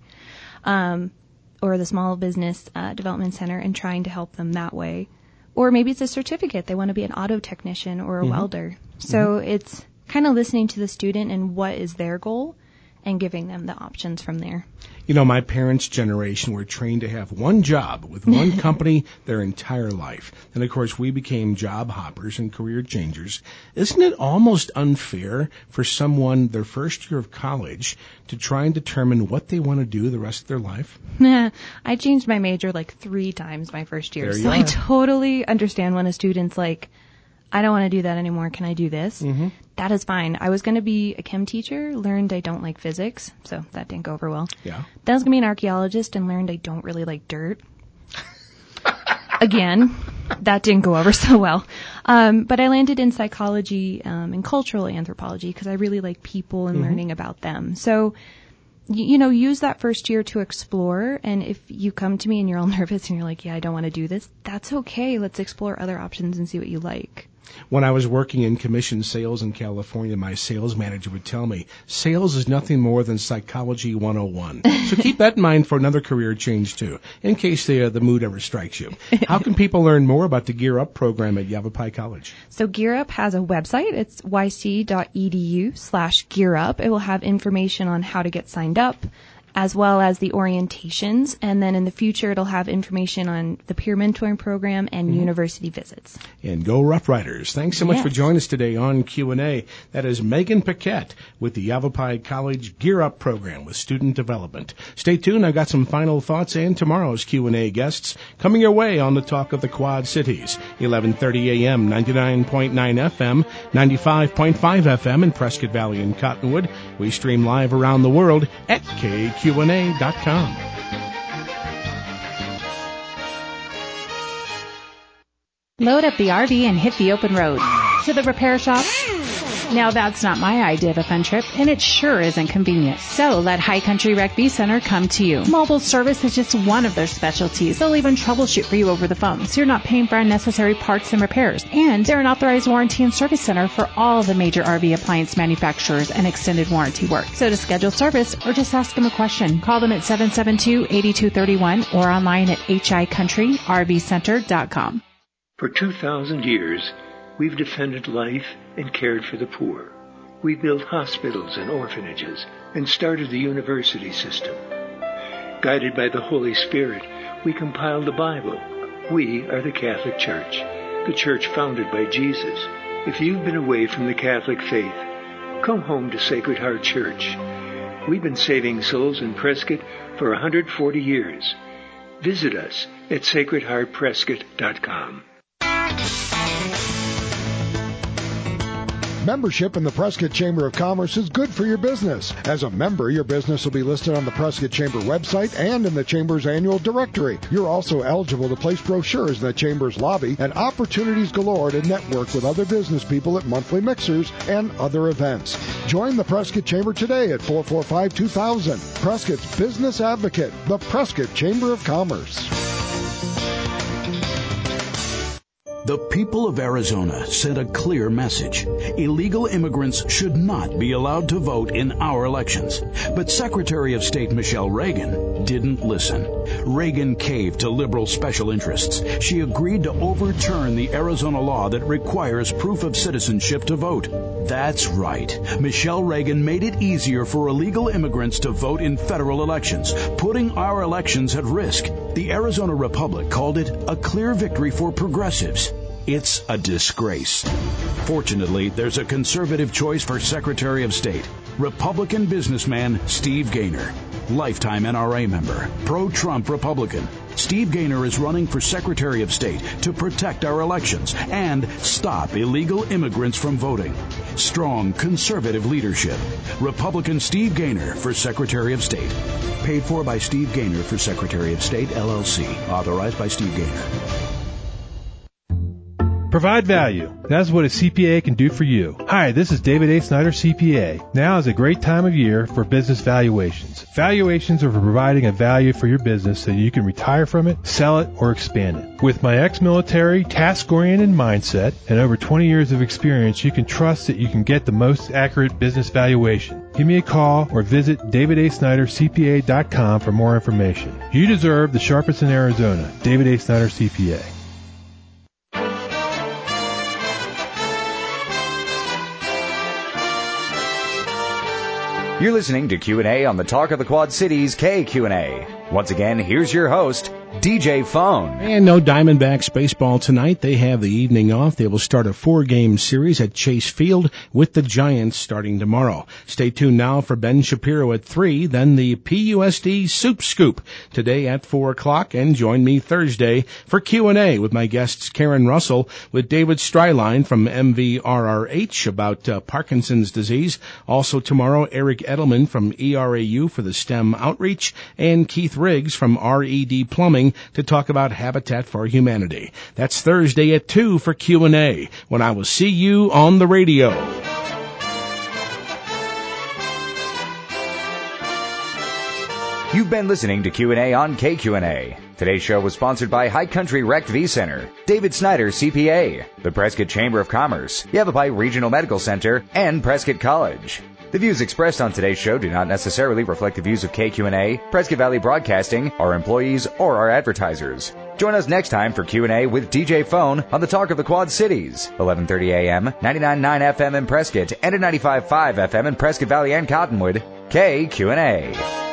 or the Small Business Development Center and trying to help them that way. Or maybe it's a certificate. They want to be an auto technician or a welder. So it's kind of listening to the student and what is their goal and giving them the options from there. You know, my parents' generation were trained to have one job with one company their entire life. Then, of course, we became job hoppers and career changers. Isn't it almost unfair for someone their first year of college to try and determine what they want to do the rest of their life? I changed my major like 3 times my first year. So I totally understand when a student's like, I don't want to do that anymore. Can I do this? Mm-hmm. That is fine. I was going to be a chem teacher, learned I don't like physics, so that didn't go over well. Yeah. Then I was going to be an archaeologist and learned I don't really like dirt. Again, that didn't go over so well. But I landed in psychology and cultural anthropology because I really like people and learning about them. So, you know, use that first year to explore. And if you come to me and you're all nervous and you're like, yeah, I don't want to do this, that's okay. Let's explore other options and see what you like. When I was working in commission sales in California, my sales manager would tell me, sales is nothing more than psychology 101. So keep that in mind for another career change, too, in case the mood ever strikes you. How can people learn more about the Gear Up program at Yavapai College? So Gear Up has a website. It's yc.edu/gearup. It will have information on how to get signed up, as well as the orientations, and then in the future it'll have information on the peer mentoring program and university visits. And go Rough Riders. Thanks so much for joining us today on Q&A. That is Megan Paquette with the Yavapai College Gear Up program with student development. Stay tuned. I've got some final thoughts and tomorrow's Q&A guests coming your way on the Talk of the Quad Cities. 11:30 a.m., 99.9 FM, 95.5 FM in Prescott Valley and Cottonwood. We stream live around the world at KQNA.com. Load up the RV and hit the open road. To the repair shop? Now that's not my idea of a fun trip, and it sure isn't convenient. So let High Country Rec V Center come to you. Mobile service is just one of their specialties. They'll even troubleshoot for you over the phone, so you're not paying for unnecessary parts and repairs. And they're an authorized warranty and service center for all the major RV appliance manufacturers and extended warranty work. So to schedule service or just ask them a question, call them at 772-8231 or online at hicountry.rvcenter.com. For 2,000 years, we've defended life and cared for the poor. We built hospitals and orphanages and started the university system. Guided by the Holy Spirit, we compiled the Bible. We are the Catholic Church, the church founded by Jesus. If you've been away from the Catholic faith, come home to Sacred Heart Church. We've been saving souls in Prescott for 140 years. Visit us at sacredheartprescott.com. Membership in the Prescott Chamber of Commerce is good for your business. As a member, your business will be listed on the Prescott Chamber website and in the Chamber's annual directory. You're also eligible to place brochures in the Chamber's lobby and opportunities galore to network with other business people at monthly mixers and other events. Join the Prescott Chamber today at 445-2000. Prescott's Business Advocate, the Prescott Chamber of Commerce. The people of Arizona sent a clear message. Illegal immigrants should not be allowed to vote in our elections. But Secretary of State Michelle Reagan didn't listen. Reagan caved to liberal special interests. She agreed to overturn the Arizona law that requires proof of citizenship to vote. That's right. Michelle Reagan made it easier for illegal immigrants to vote in federal elections, putting our elections at risk. The Arizona Republic called it a clear victory for progressives. It's a disgrace. Fortunately, there's a conservative choice for Secretary of State. Republican businessman Steve Gaynor. Lifetime NRA member. Pro-Trump Republican. Steve Gaynor is running for Secretary of State to protect our elections and stop illegal immigrants from voting. Strong conservative leadership. Republican Steve Gaynor for Secretary of State. Paid for by Steve Gaynor for Secretary of State, LLC. Authorized by Steve Gaynor. Provide value. That's what a CPA can do for you. Hi, this is David A. Snyder, CPA. Now is a great time of year for business valuations. Valuations are for providing a value for your business so you can retire from it, sell it, or expand it. With my ex-military, task-oriented mindset and over 20 years of experience, you can trust that you can get the most accurate business valuation. Give me a call or visit davidasnydercpa.com for more information. You deserve the sharpest in Arizona. David A. Snyder, CPA. You're listening to Q&A on the Talk of the Quad Cities KQNA. Once again, here's your host, DJ Phone. And no Diamondbacks baseball tonight. They have the evening off. They will start a 4-game series at Chase Field with the Giants starting tomorrow. Stay tuned now for Ben Shapiro at 3, then the PUSD Soup Scoop today at 4 o'clock, and join me Thursday for Q&A with my guests Karen Russell with David Stryline from MVRRH about Parkinson's disease. Also tomorrow, Eric Edelman from ERAU for the STEM Outreach, and Keith Riggs from RED Plumbing to talk about Habitat for Humanity. That's Thursday at 2 for Q&A, when I will see you on the radio. You've been listening to Q&A on KQNA. Today's show was sponsored by High Country Rec V Center, David Snyder CPA, the Prescott Chamber of Commerce, Yavapai Regional Medical Center, and Prescott College. The views expressed on today's show do not necessarily reflect the views of KQNA, Prescott Valley Broadcasting, our employees, or our advertisers. Join us next time for Q&A with DJ Phone on the Talk of the Quad Cities, 11:30 a.m., 99.9 FM in Prescott, and at 95.5 FM in Prescott Valley and Cottonwood. KQNA.